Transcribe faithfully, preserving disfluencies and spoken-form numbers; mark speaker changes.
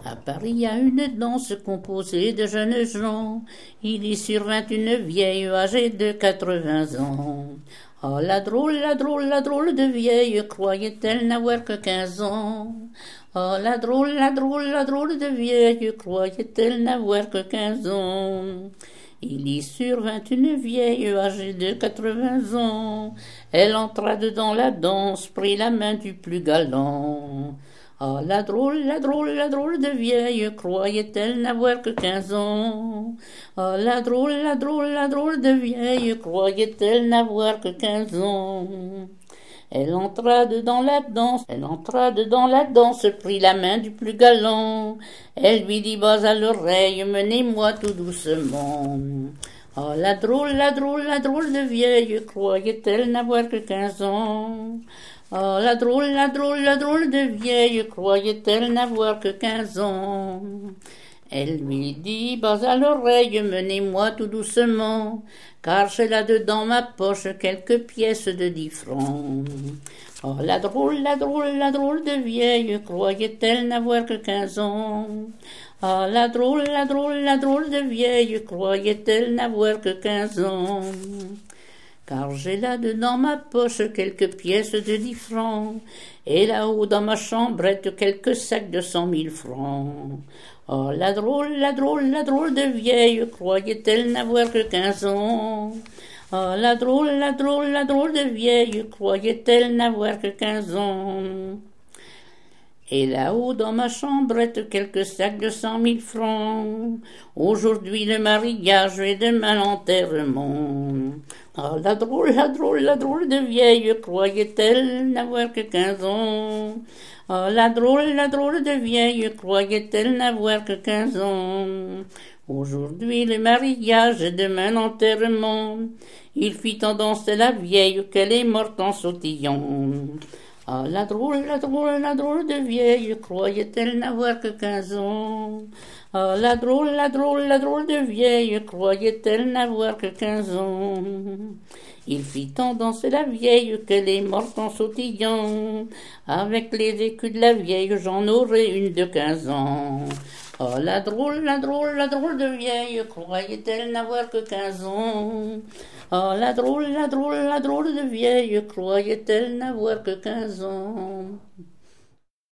Speaker 1: À Paris, il y a une danse composée de jeunes gens. Il y survint une vieille âgée de quatre-vingts ans. Oh, la drôle, la drôle, la drôle de vieille, croyait-elle n'avoir que quinze ans. Oh, la drôle, la drôle, la drôle de vieille, croyait-elle n'avoir que quinze ans. Il y survint une vieille âgée de quatre-vingts ans. Elle entra dedans la danse, prit la main du plus galant. Ah, la drôle, la drôle, la drôle de vieille, croyait-elle n'avoir que quinze ans. Ah, la drôle, la drôle, la drôle de vieille, croyait-elle n'avoir que quinze ans. Elle entra dedans la danse, elle entra dedans la danse, prit la main du plus galant. Elle lui dit bas à l'oreille, menez-moi tout doucement. Oh, la drôle, la drôle, la drôle de vieille, croyait-elle n'avoir que quinze ans. Oh, la drôle, la drôle, la drôle de vieille, croyait-elle n'avoir que quinze ans. Elle lui dit bas à l'oreille, menez-moi tout doucement, car j'ai là-dedans ma poche quelques pièces de dix francs. Oh, la drôle, la drôle, la drôle de vieille, croyait-elle n'avoir que quinze ans. Oh, la drôle, la drôle, la drôle de vieille, croyait-elle n'avoir que quinze ans. Car j'ai là-dedans ma poche quelques pièces de dix francs, et là-haut dans ma chambrette quelques sacs de cent mille francs. Oh, la drôle, la drôle, la drôle de vieille, croyait-elle n'avoir que quinze ans. Oh, la drôle, la drôle, la drôle de vieille, croyait-elle n'avoir que quinze ans. Et là-haut dans ma chambrette quelques sacs de cent mille francs. Aujourd'hui le mariage et demain l'enterrement. Oh, la drôle, la drôle, la drôle de vieille, croyait-elle n'avoir que quinze ans. Oh, la drôle, la drôle de vieille, croyait-elle n'avoir que quinze ans. Aujourd'hui le mariage et demain l'enterrement. Il fit tendance la vieille qu'elle est morte en sautillant. Ah, la drôle, la drôle, la drôle de vieille, croyait-elle n'avoir que quinze ans. Ah, la drôle, la drôle, la drôle de vieille, croyait-elle n'avoir que quinze ans. Il fit tant danser la vieille qu'elle est morte en sautillant. Avec les écus de la vieille, j'en aurai une de quinze ans. Oh, la drôle, la drôle, la drôle de vieille, croyait-elle n'avoir que quinze ans. Oh, la drôle, la drôle, la drôle de vieille, croyait-elle n'avoir que quinze ans.